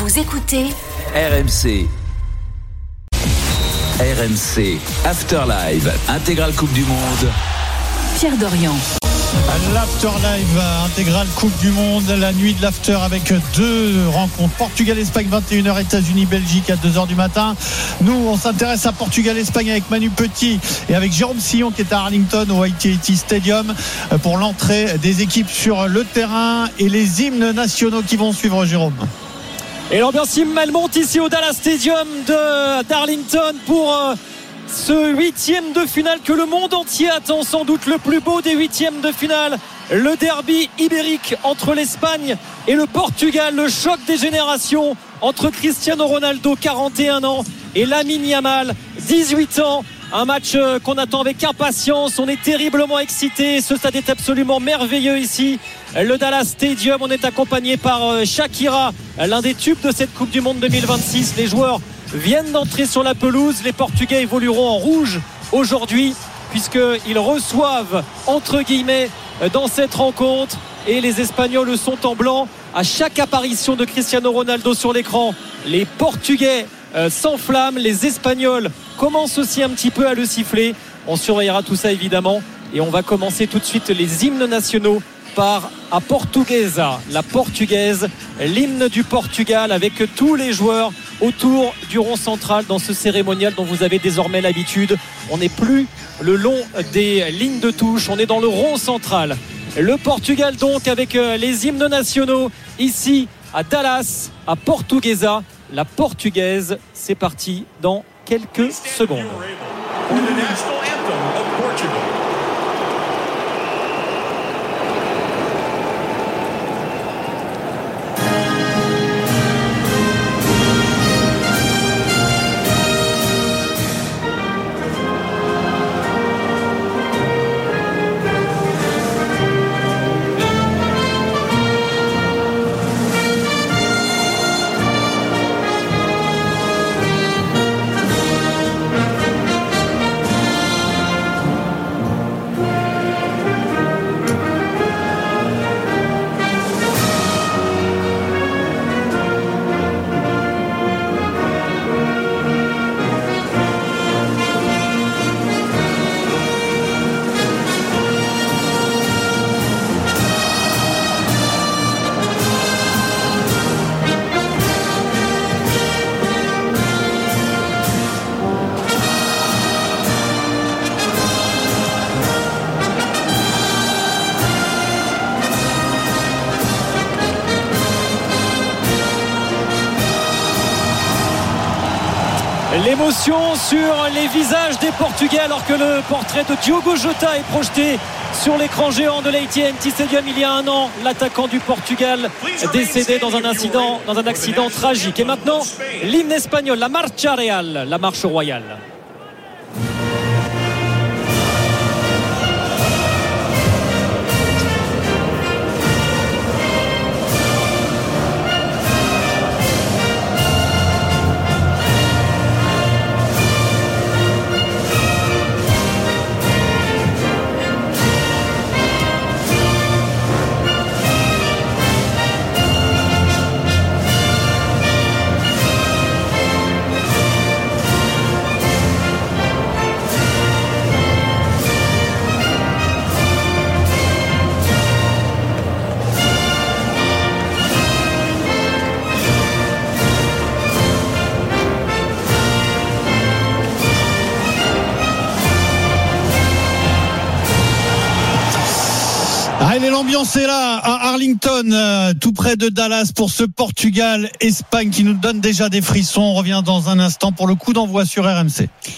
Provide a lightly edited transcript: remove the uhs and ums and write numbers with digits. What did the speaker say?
Vous écoutez RMC. RMC Afterlive, intégrale Coupe du Monde. Pierre Dorian. L'Afterlive, intégrale Coupe du Monde, la nuit de l'After avec deux rencontres. Portugal-Espagne, 21h, États-Unis-Belgique à 2h du matin. Nous, on s'intéresse à Portugal-Espagne avec Manu Petit et avec Jérôme Sillon qui est à Arlington au AT&T Stadium pour l'entrée des équipes sur le terrain et les hymnes nationaux qui vont suivre, Jérôme. Et l'ambiance hymne monte ici au Dallas Stadium d'Arlington pour ce huitième de finale que le monde entier attend, sans doute le plus beau des huitièmes de finale, le derby ibérique entre l'Espagne et le Portugal, le choc des générations entre Cristiano Ronaldo, 41 ans, et Lamine Yamal, 18 ans. Un match qu'on attend avec impatience. On est terriblement excités. Ce stade est absolument merveilleux ici, le Dallas Stadium. On est accompagné par Shakira, l'un des tubes de cette Coupe du Monde 2026. Les joueurs viennent d'entrer sur la pelouse. Les Portugais évolueront en rouge aujourd'hui, puisqu'ils reçoivent, entre guillemets, dans cette rencontre. Et les Espagnols sont en blanc. À chaque apparition de Cristiano Ronaldo sur l'écran, les Portugais s'enflamment. Les Espagnols commencent aussi un petit peu à le siffler. On surveillera tout ça évidemment. Et on va commencer tout de suite les hymnes nationaux par A Portuguesa, la portugaise, l'hymne du Portugal, avec tous les joueurs autour du rond central dans ce cérémonial dont vous avez désormais l'habitude. On n'est plus le long des lignes de touche, on est dans le rond central. Le Portugal donc avec les hymnes nationaux ici à Dallas, à Portuguesa, la portugaise. C'est parti dans quelques secondes. L'émotion sur les visages des Portugais alors que le portrait de Diogo Jota est projeté sur l'écran géant de l'AT&T Stadium il y a un an. L'attaquant du Portugal décédé dans un accident tragique. Et maintenant, l'hymne espagnol, la Marcha Real, la marche royale. Allez, l'ambiance est là à Arlington, tout près de Dallas, pour ce Portugal-Espagne qui nous donne déjà des frissons. On revient dans un instant pour le coup d'envoi sur RMC.